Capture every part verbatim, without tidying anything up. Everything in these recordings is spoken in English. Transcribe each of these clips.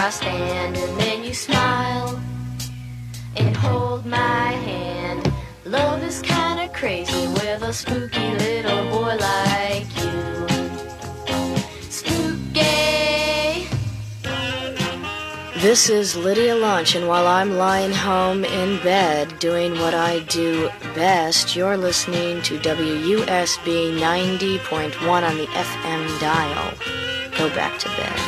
I stand, and then you smile and hold my hand. Love is kinda crazy with a spooky little boy like you. Spooky. This is Lydia Lunch, and while I'm lying home in bed doing what I do best, you're listening to W U S B ninety point one on the F M dial. Go back to bed.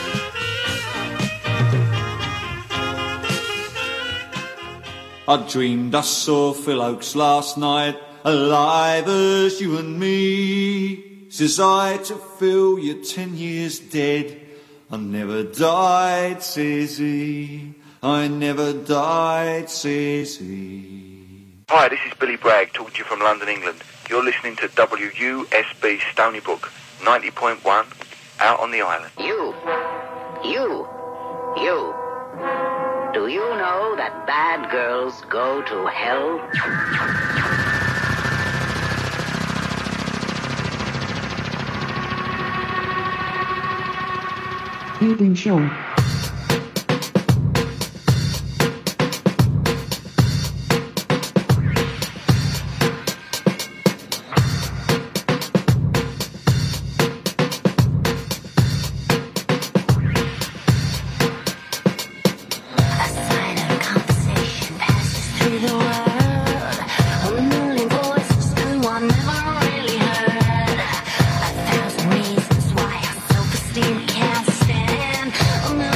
I dreamed I saw Phil Oakes last night, alive as you and me. Says I to Phil, you're ten years dead. I never died, says he. I never died, says he. Hi, this is Billy Bragg talking to you from London, England. You're listening to W U S B Stony Brook, ninety point one, out on the island. You, you, you. Do you know that bad girls go to hell? Evening show. Can't stand a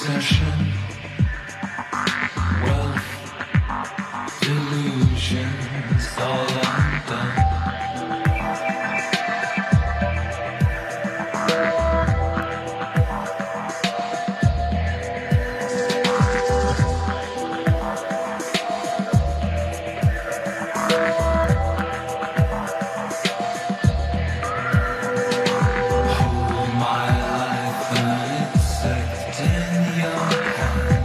obsession, wealth, delusions, all undone. Hold my life an insect in your hand.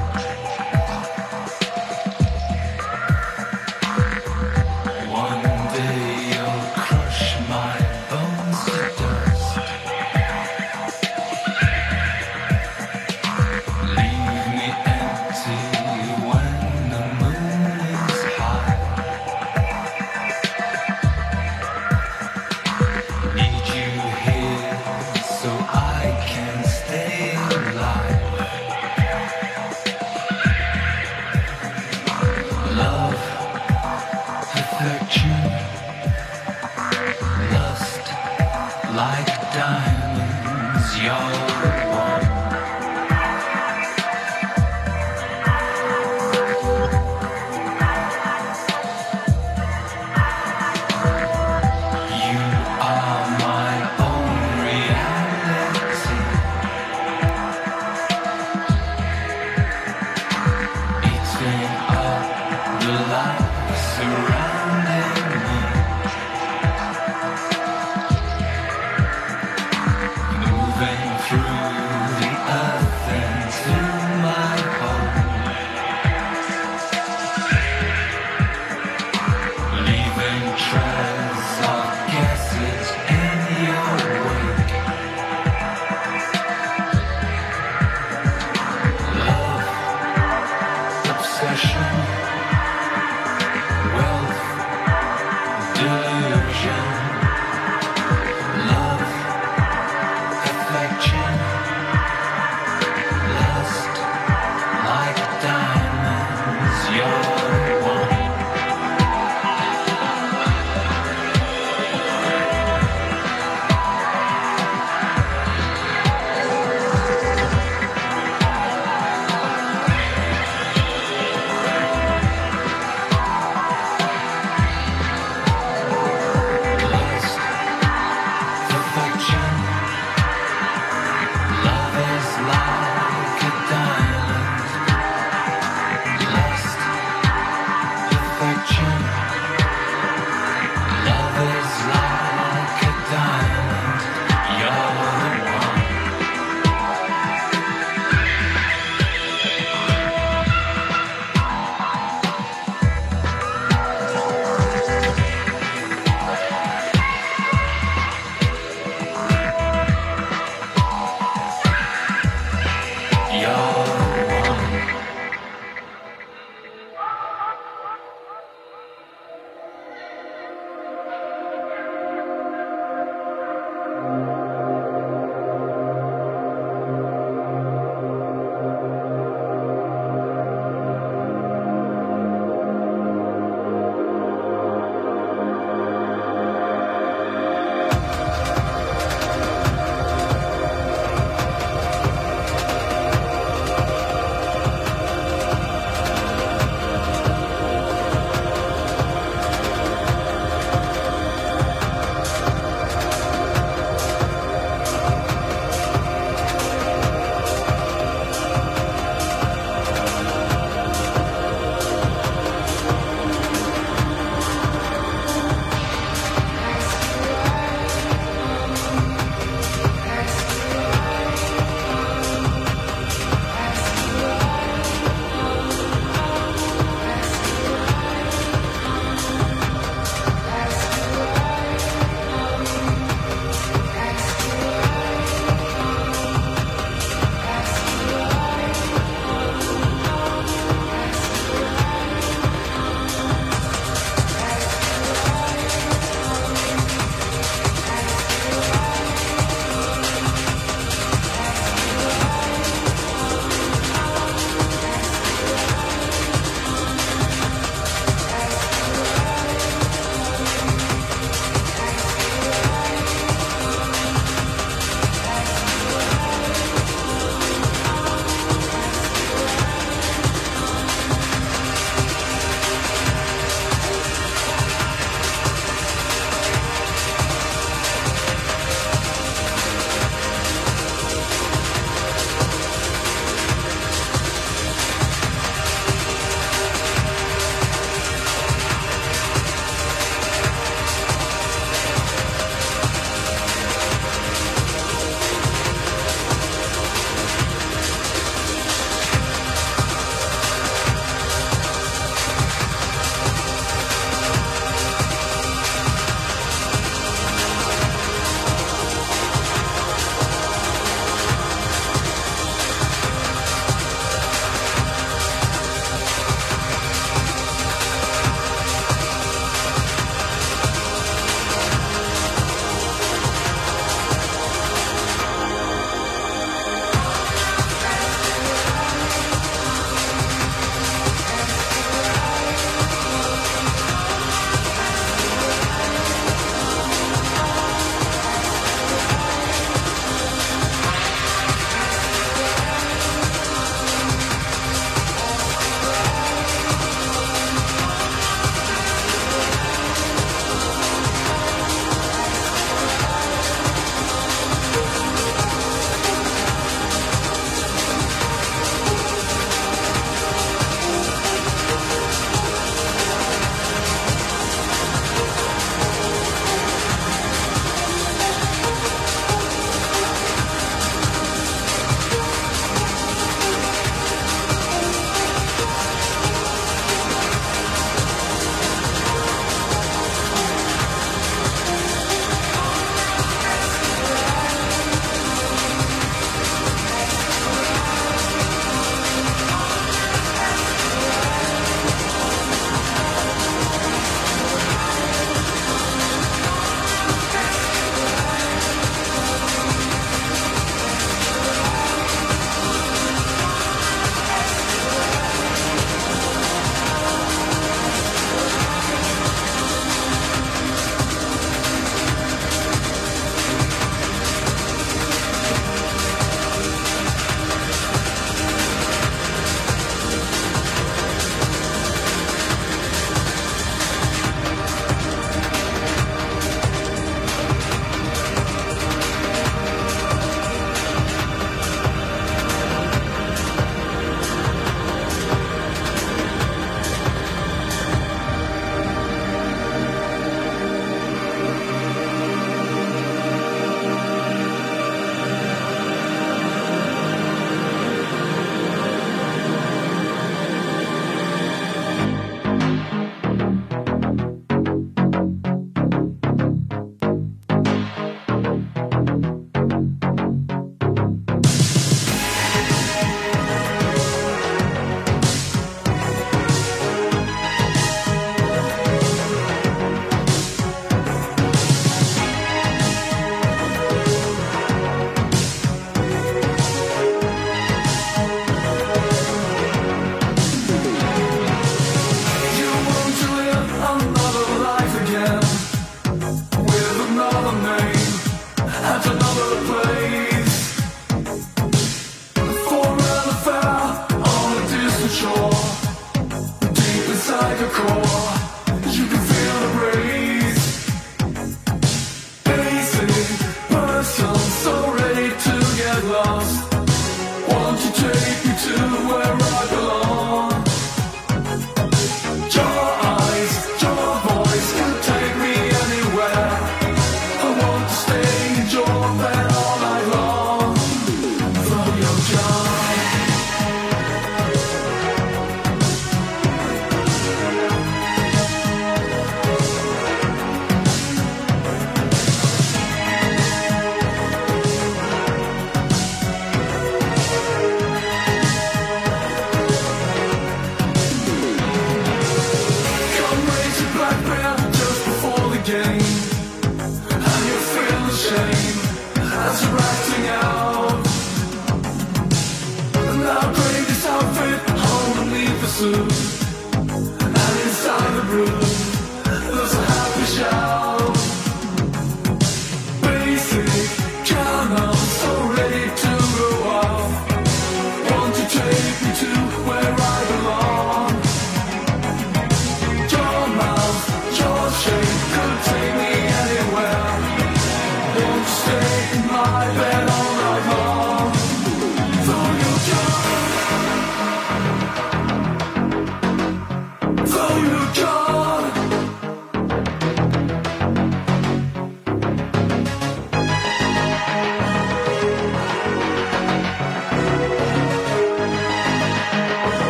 Stay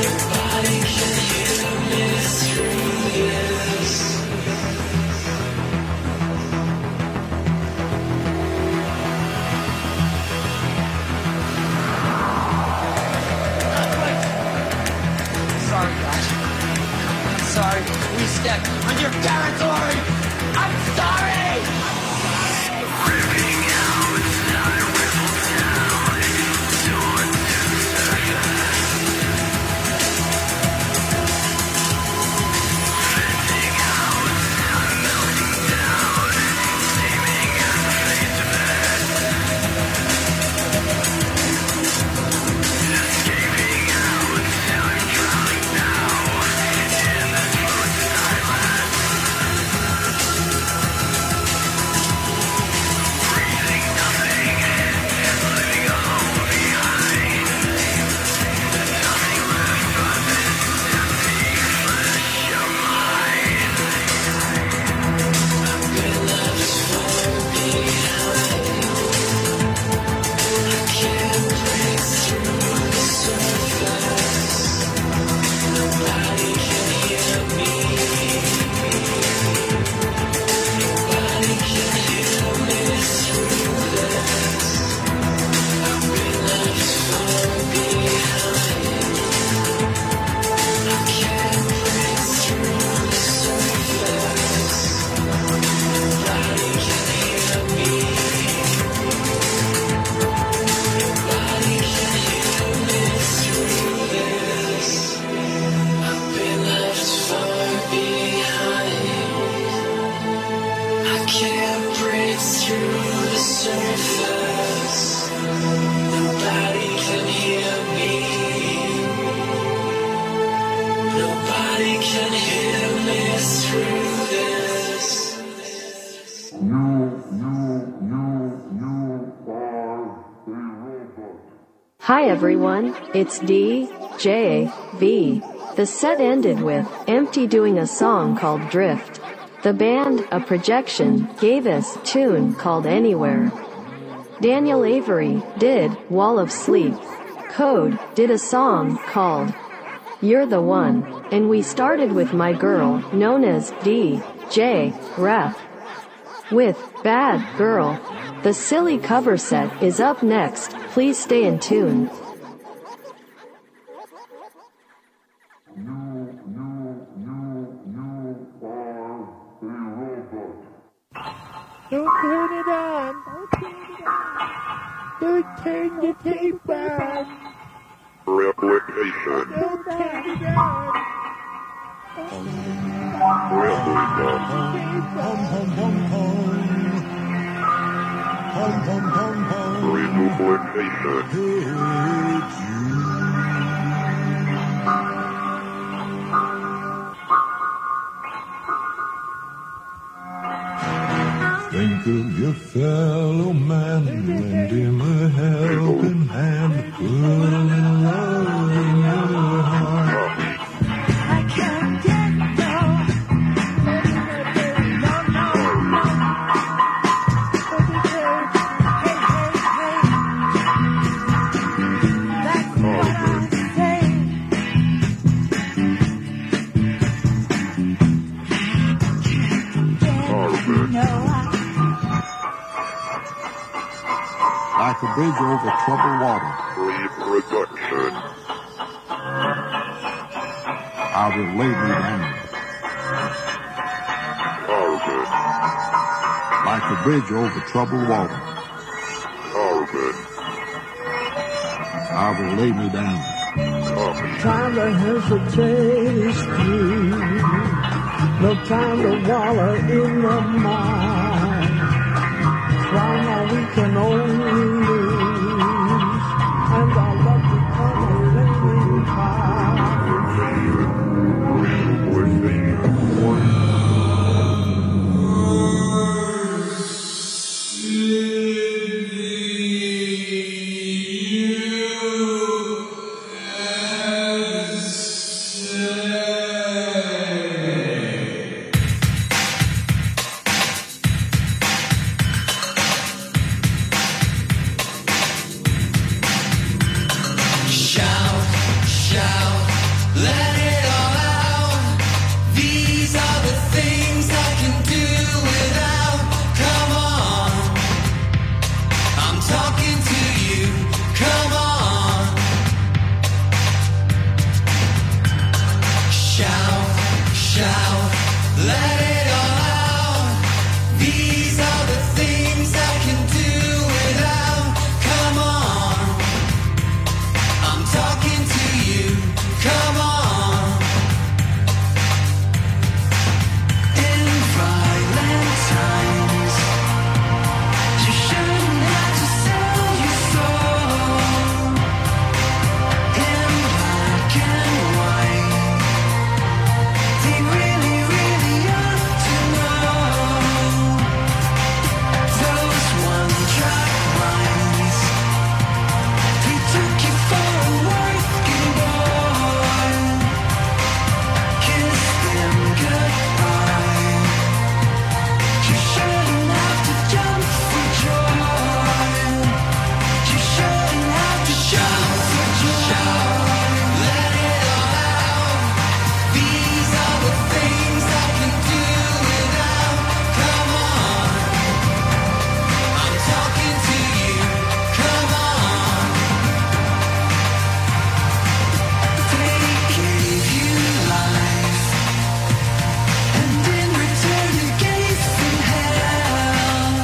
On your territory! I'm sorry! Hi everyone, it's D J V. The set ended with Empty doing a song called Drift. The band, A Projection, gave us a tune called Anywhere. Daniel Avery did Wall of Sleep. Code did a song called You're the One. And we started with My Girl, known as D J Ref, with Bad Girl. The silly cover set is up next. Please stay in tune. Don't turn it on. Don't turn the tape on. Replication. Don't turn it on. Replication. Hum, hum, hum, hum. Hum, hum, hum, hum. Reduplication. Hit you. Think of your fellow man, lend him a helping hand, put a little love in your heart. I can't get no, no, no, no. Hey, hey, hey. That's what I'm saying. No, I like a bridge over troubled water. Reproduction. I will lay me down. Carbon. Like a bridge over troubled water. Carbon. I will lay me down. Copy. time to hesitate, no time to wallow in the mind. Right now we can only lose, and our love become a flaming fire. let it all out. These are the things I can do without. Come on, I'm talking to you. Come on, shout, shout, let it all out. These are the things I can do without. Come on, I'm talking to you. Come on. In violent times, you shouldn't have to sell your soul. In black and white, they really, really ought to know. Those one-track minds, they took you for a working boy. Kiss them goodbye. You shouldn't have to jump for joy. You shouldn't have to shout for joy. Let it all out. These are the things I can do without. Come on, I'm talking to you. Come on. They gave you life, and in return you gave them hell.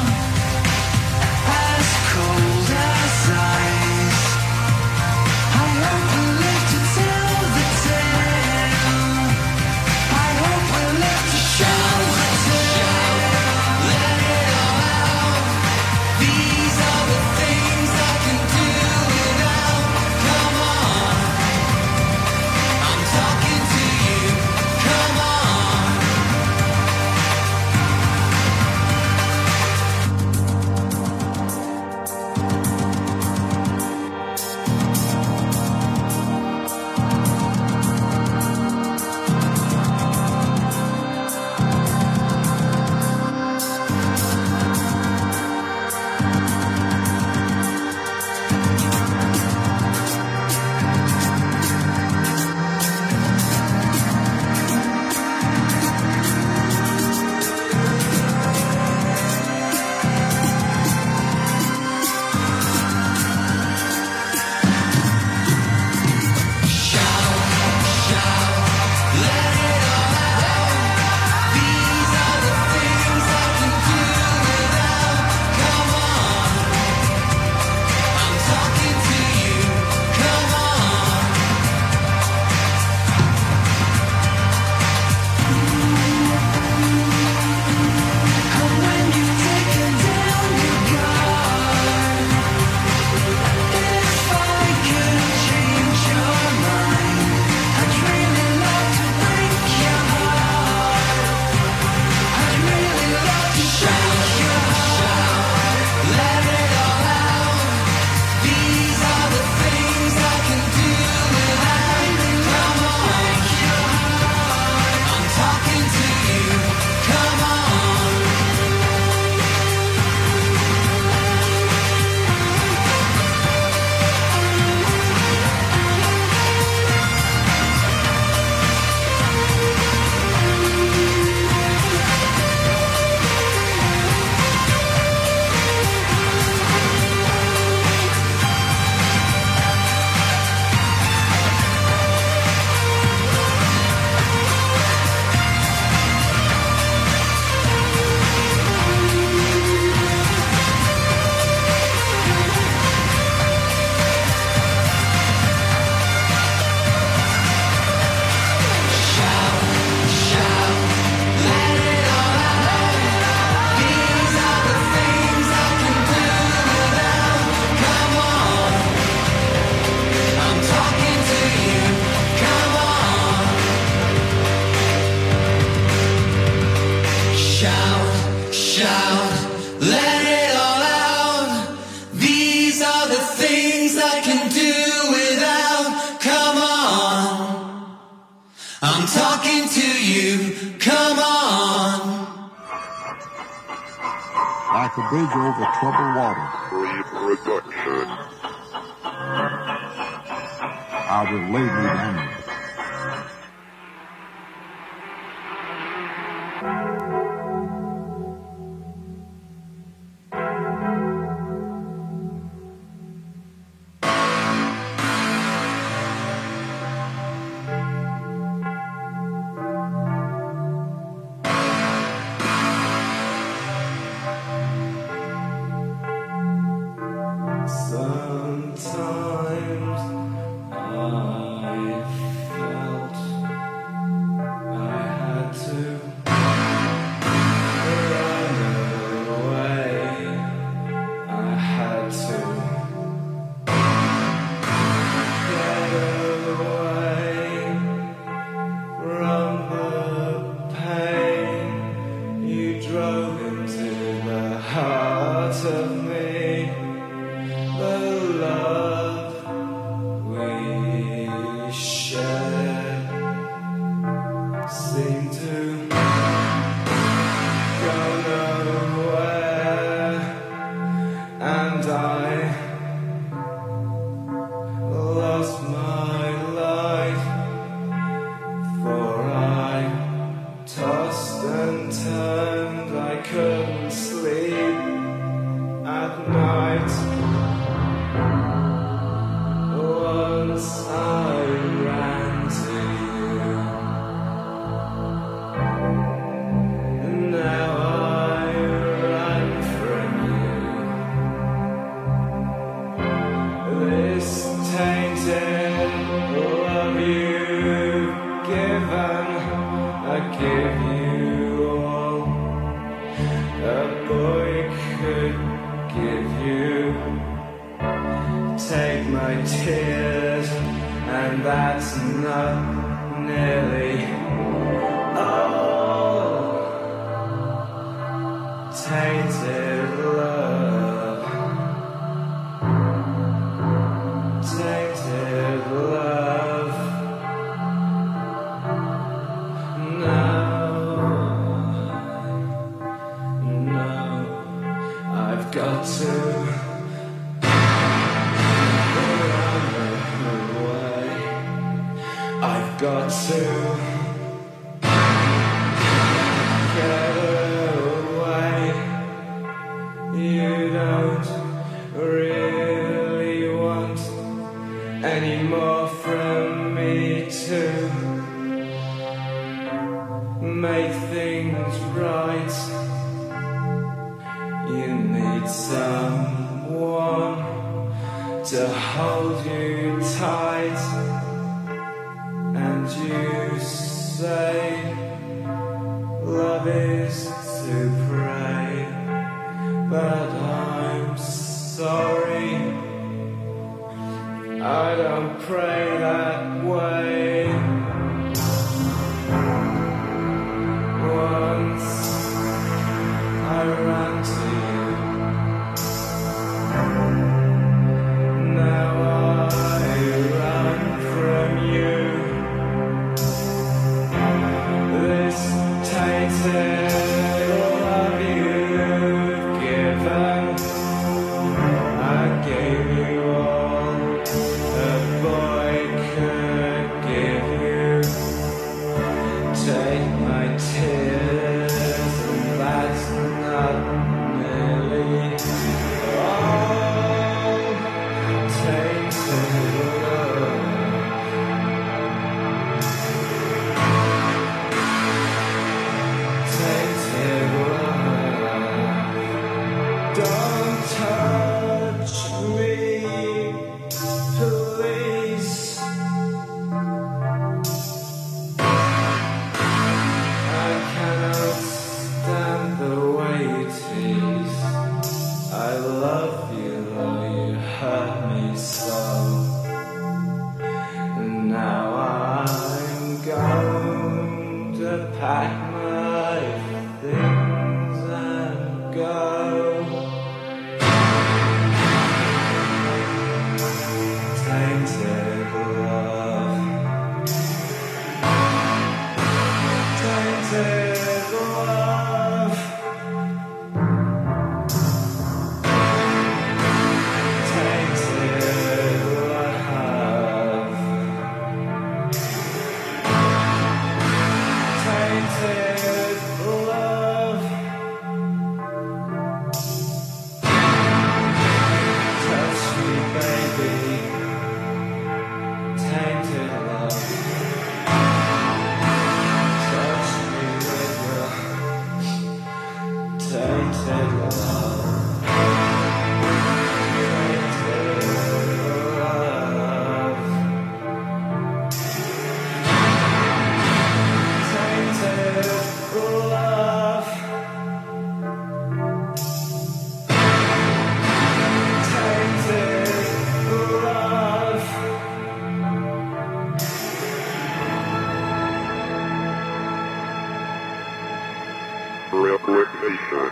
As cold as ice, I hope we live to tell the tale. I hope we live to shout the tale. Let it all out. These are the things I can do without. Come on, I'm talking to you. Come on. talking to you. Come on. Like a bridge over troubled water. Reproduction. I will lay me down. I've got to get away. You don't really want any more from me to make things right. You need someone to hold you tight. And you say love is to pray, but I'm sorry, I don't pray that way. Once I ran to you, now I run from you. This tainted love you've given, I gave you all a boy could give you. Take my tears, and that's not nearly all. Tainted love. Tainted love. Don't touch me, please. I cannot stand the way you tease. I love you, though you hurt me so. And now I'm going to pack my things and go. Tainted love. Tainted love. Tainted love. Tainted love. Touch me, baby. Tainted love. Touch me with your tainted love. Tainted love. Tainted love. Tainted love. Replication.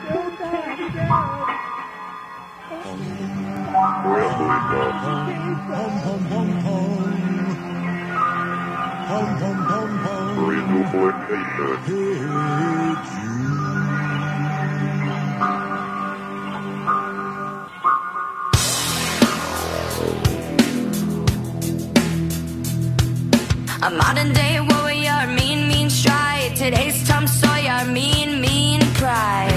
A modern day warrior, mean, mean stride. Today's Tom Sawyer, mean, mean pride.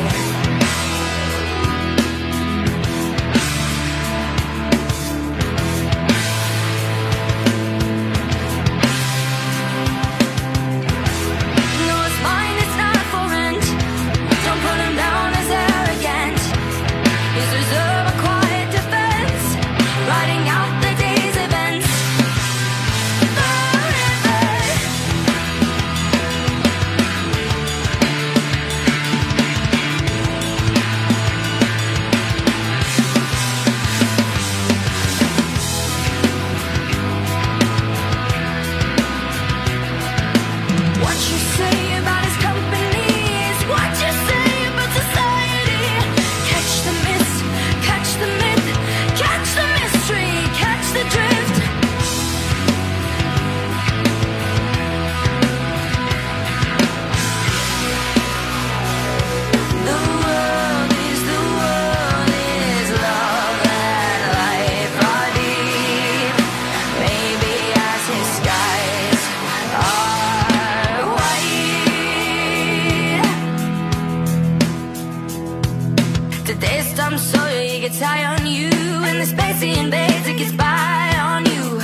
No, it's mine, it's not for rent. Don't put him down as arrogant. He's deserve a quiet defense, riding out the day's events. Forever. crazy invades, it gets by on you.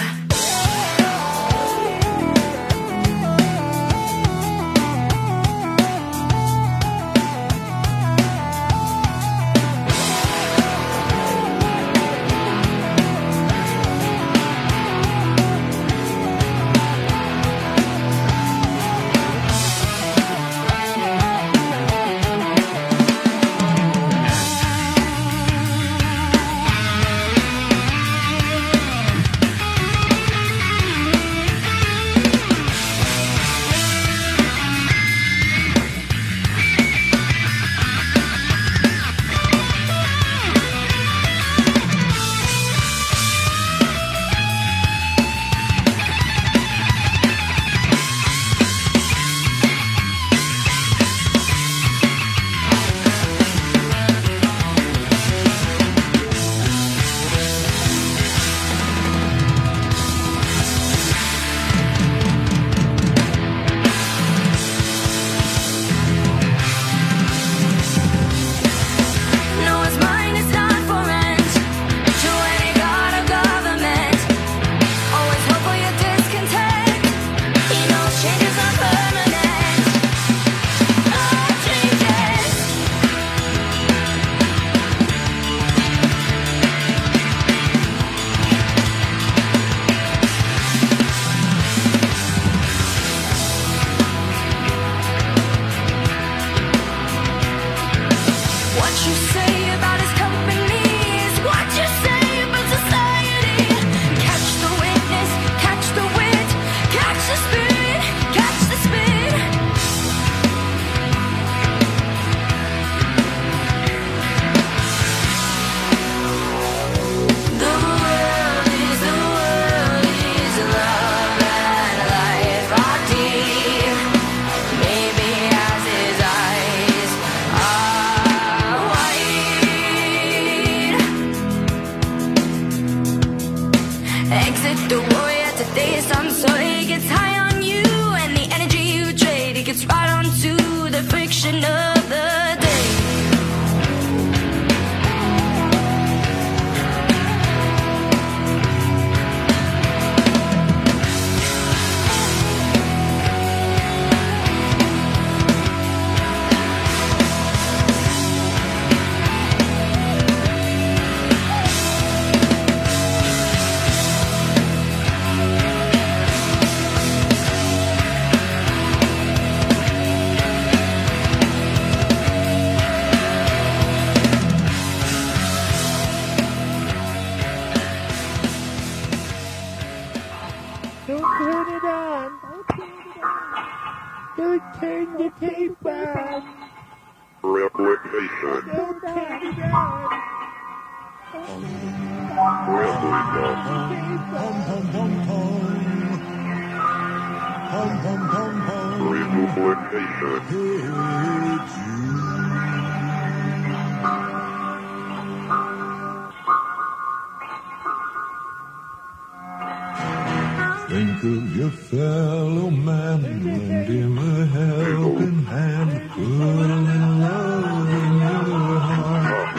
Think of your fellow man, lend him a helping hand, put a little love in your heart.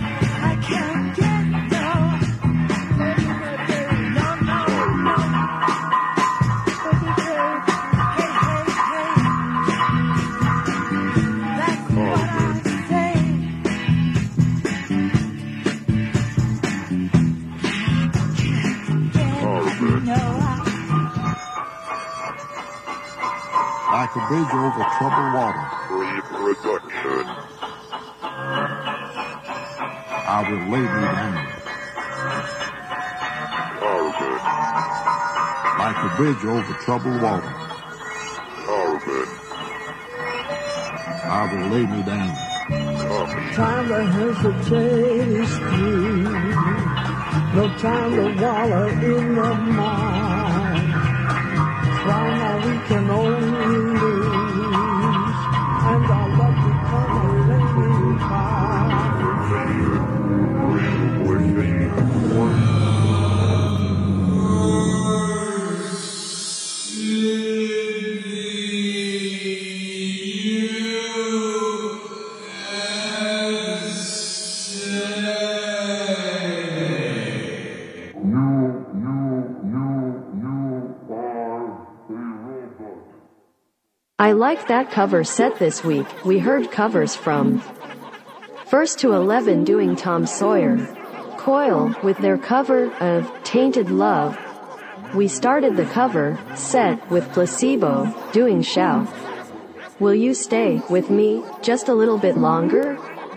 I can't get down. No, no, no. Hey, hey, hey. That's what I say. Like a bridge over troubled water, Reproduction. I will lay me down. Carbon. Like a bridge over troubled water, Carbon. I will lay me down. Time to hesitate is through. No time to wallow in the mire. Right now we can only lose, and our love become a flaming fire. I liked that cover set this week. We heard covers from First to eleven doing Tom Sawyer, Coil with their cover of Tainted Love. We started the cover set with Placebo doing Shout. Will you stay with me just a little bit longer?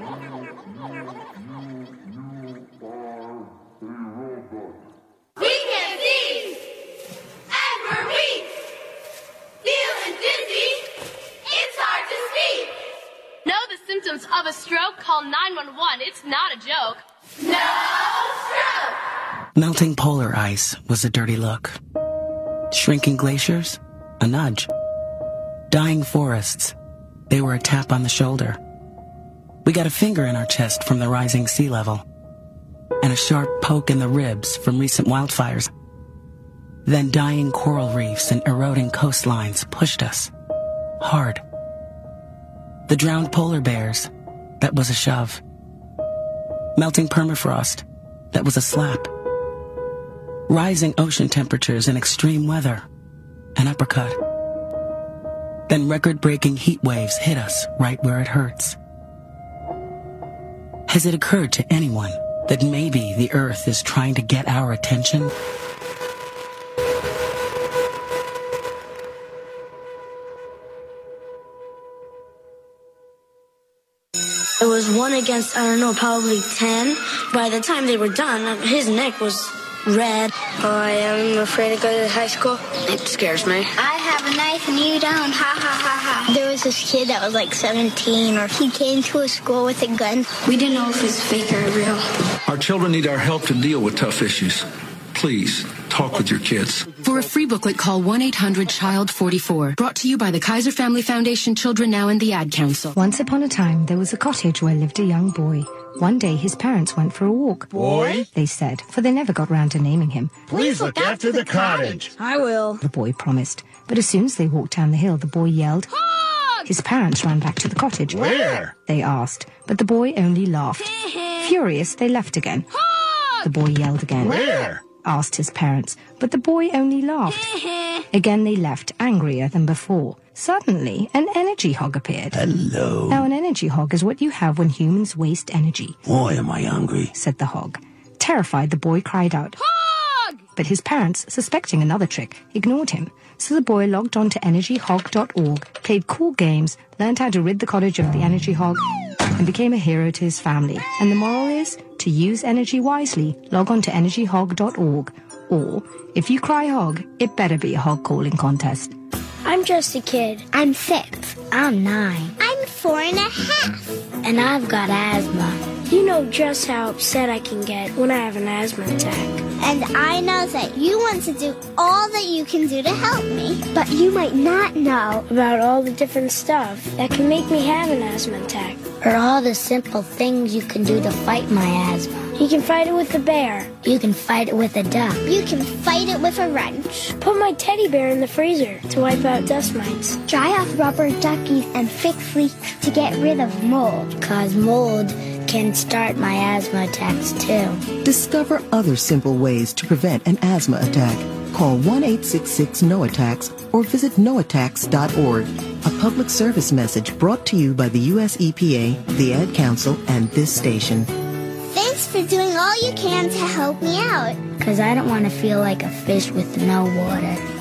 Of a stroke, call nine one one. It's not a joke. No stroke! Melting polar ice was a dirty look. Shrinking glaciers, a nudge. Dying forests, they were a tap on the shoulder. We got a finger in our chest from the rising sea level, and a sharp poke in the ribs from recent wildfires. Then dying coral reefs and eroding coastlines pushed us hard. The drowned polar bears, that was a shove. Melting permafrost, that was a slap. Rising ocean temperatures and extreme weather, an uppercut. Then record-breaking heat waves hit us right where it hurts. Has it occurred to anyone that maybe the Earth is trying to get our attention? It was one against, I don't know, probably ten. By the time they were done, his neck was red. Oh, I am afraid to go to high school. It scares me. I have a knife and you don't. Ha ha ha ha. There was this kid that was like seventeen, or he came to a school with a gun. We didn't know if it was fake or real. Our children need our help to deal with tough issues. Please, talk with your kids. For a free booklet, call one eight hundred child forty-four. Brought to you by the Kaiser Family Foundation, Children Now, and the Ad Council. Once upon a time, there was a cottage where lived a young boy. One day, his parents went for a walk. Boy? They said, for they never got round to naming him. Please look after the cottage. I will. The boy promised. But as soon as they walked down the hill, the boy yelled, Hog! His parents ran back to the cottage. Where? They asked, but the boy only laughed. Furious, they left again. Hog! The boy yelled again. Where? Asked his parents, but the boy only laughed. Again they left, angrier than before. Suddenly, an energy hog appeared. Hello. Now, an energy hog is what you have when humans waste energy. Boy, am I hungry, said the hog. Terrified, the boy cried out, Hog! But his parents, suspecting another trick, ignored him. So the boy logged on to energy hog dot org, played cool games, learned how to rid the cottage of the energy hog, and became a hero to his family. And the moral is, to use energy wisely, log on to energy hog dot org. Or, if you cry hog, it better be a hog calling contest. I'm just a kid. I'm six. I'm nine. I'm four and a half. And I've got asthma. You know just how upset I can get when I have an asthma attack. And I know that you want to do all that you can do to help me. But you might not know about all the different stuff that can make me have an asthma attack. Or all the simple things you can do to fight my asthma. You can fight it with a bear. You can fight it with a duck. You can fight it with a wrench. Put my teddy bear in the freezer to wipe out dust mites. Dry off rubber duckies and fix leaks to get rid of mold. Cause mold can start my asthma attacks too. Discover other simple ways to prevent an asthma attack. Call one eight six six N O attacks or visit no attacks dot org. A public service message brought to you by the U S E P A, the Ad Council, and this station. Thanks for doing all you can to help me out. Cause I don't want to feel like a fish with no water.